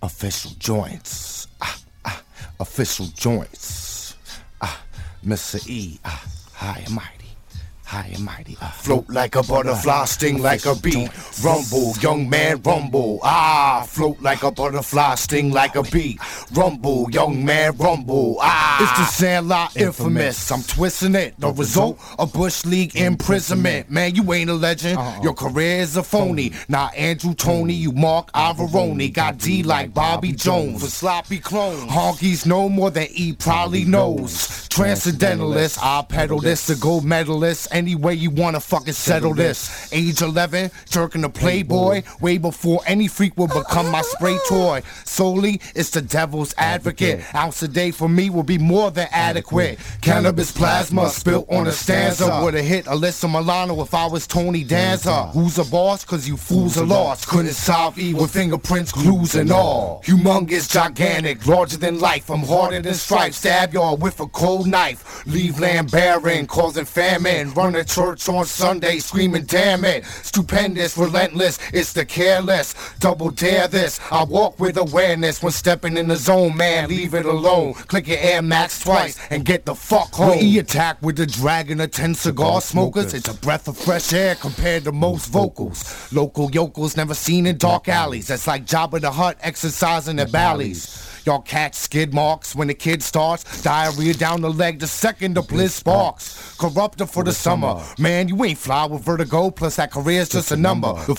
Official joints. Official joints. Mr. E. High and mighty. High and mighty. Float like a butterfly, sting like a bee. Rumble, young man, rumble. Float like a butterfly, sting like a bee. Rumble, young man, rumble. It's the Sandlot infamous. I'm twisting it. The result, a Bush League imprisonment. Man, you ain't a legend. Your career is a phony. Not Andrew Toney, you Mark Ivoroni. Got D like Bobby Jones. For sloppy clones. Honkies know more than E probably knows. Transcendentalist, I'll peddle this. The gold medalist. Any way you wanna fucking settle this. Age 11, jerking the Playboy. Way before any freak will become my spray toy. Solely, it's the devil's advocate. Ounce a day for me will be more than adequate. Cannabis plasma spilt on a stanza. Would've hit Alyssa Milano if I was Tony Danza. Who's a boss? Cause you fools are lost. Couldn't solve E with fingerprints, clues and all. Humongous, gigantic, larger than life. I'm harder than stripes. Stab y'all with a cold knife. Leave land barren, causing famine. Run to church on Sunday, screaming damn it. Stupendous, relentless, it's the careless. Double dare this, I walk with awareness. When stepping in the zone, man, leave it alone. Click your Air Max twice and get the fuck home. When E attack with the dragon of 10 cigar smokers, it's a breath of fresh air compared to most vocals. Local yokels never seen in dark alleys. That's like Jabba the Hutt exercising at Bally's. Y'all catch skid marks when the kid starts. Diarrhea down the leg the second the bliss sparks. Corruptor for the summer. Man, you ain't fly with vertigo, plus that career's just a number. The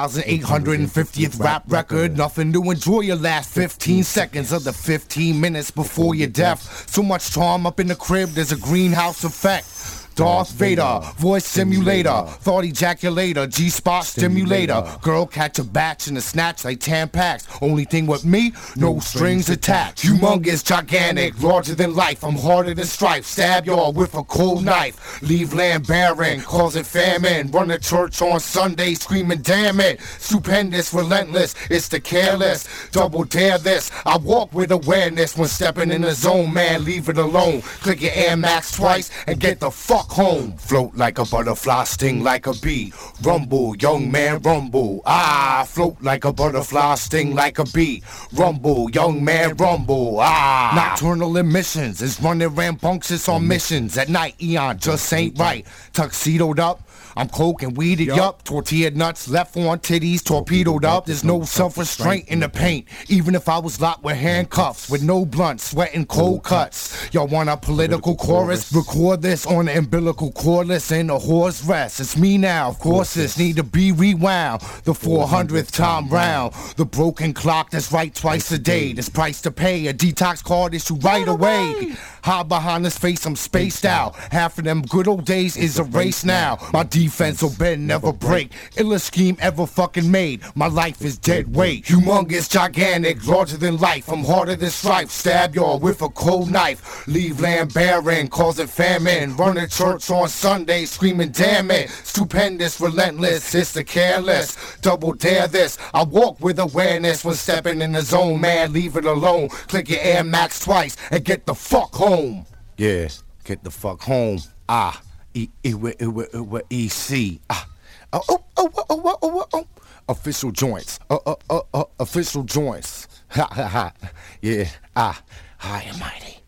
4,850th rap record. Nothing to enjoy your last 15 seconds of the 15 minutes before you're deaf. So much charm up in the crib, there's a greenhouse effect. Darth Vader, voice simulator, thought ejaculator, G-spot stimulator. Girl catch a batch in a snatch like Tampax. Only thing with me, no strings attached. Humongous, gigantic, larger than life. I'm harder than stripes. Stab y'all with a cold knife. Leave land barren, causing famine. Run to church on Sunday, screaming damn it. Stupendous, relentless, it's the careless. Double dare this, I walk with awareness. When stepping in the zone, man, leave it alone. Click your Air Max twice and get the fuck home. Float like a butterfly, sting like a bee. Rumble, young man, rumble. Float like a butterfly, sting like a bee. Rumble, young man, rumble. Nocturnal emissions is running rambunctious on missions. At night, Eon just ain't right. Tuxedoed up, I'm coke and weeded up. Tortilla nuts left on titties, torpedoed up. There's no self-restraint in the paint. Even if I was locked with handcuffs, with no blunt, sweating cold cuts. Y'all want a political chorus? Record this on the umbilical cordless in a horse rest. It's me now, of course this need to be rewound. The 400th time round. The broken clock that's right twice a day. This price to pay, a detox card issue right away. Hide behind this face, I'm spaced out. Half of them good old days is erased now. My defense will bend, never break. Illest scheme ever fucking made. My life is dead weight. Humongous, gigantic, larger than life. I'm harder than stripes. Stab y'all with a cold knife. Leave land barren, causing famine. Run to church on Sunday, screaming damn it. Stupendous, relentless, it's the careless. Double dare this, I walk with awareness. When stepping in the zone, man, leave it alone. Click your Air Max twice and get the fuck home. Yeah, get the fuck home. EC. Official joints. Official joints. Yeah. High and mighty.